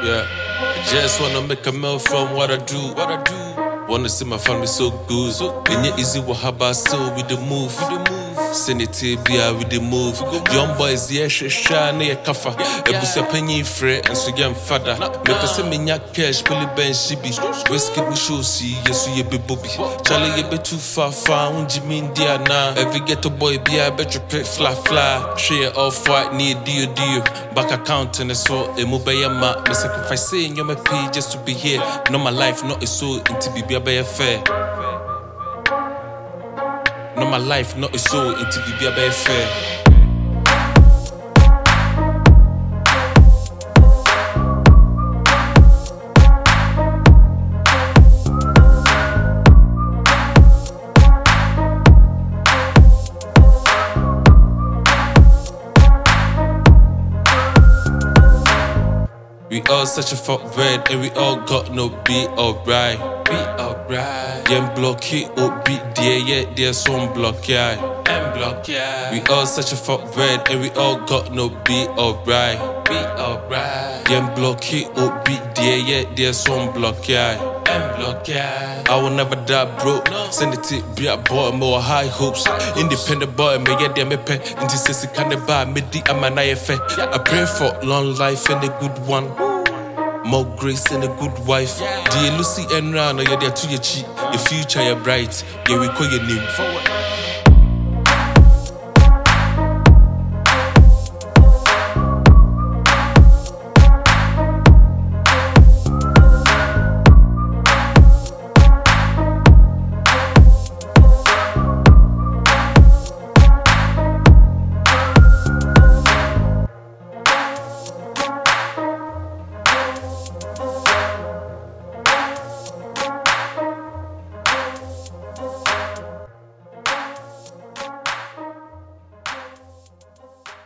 Yeah, I just wanna make a meal from what I do. Wanna see my family so good. Ain't it easy what about still with the move. Send it to be with the move. Young boys, yeah, shy, near kafa. A busa penny free and so young father. Me person me nyak cash, Billy Ben Shibi. Whiskey we show see, yes, you be bobby. Charlie, you be too far, Jimmy Indiana. Every ghetto boy, be I bet you pay fly. Share off white, need deal. Back account and so a mobile ma. Me sacrifice saying you're my pay just to be here. No, my life, not a soul, into be a fair. No, my life, not a soul, into be a fair. We all such a fuck red and we all got no be alright. Be alright. Yeah, block it up, beat there, yeah, there's some block, yeah. And block, yeah. We all such a fuck red and we all got no be alright. Be alright. Yeah, block it up, beat there, yeah, there's some block, yeah. And block, yeah. I will never die broke. Send it to be a boy, more high hopes. Independent boy, me yeah, me pay. Into sissy kind of buy me the amanayefe. I pray for long life and a good one. More grace and a good wife. Dear Lucy and Rana, you're there to your cheek. Your future, you're bright. Yeah, we call your name.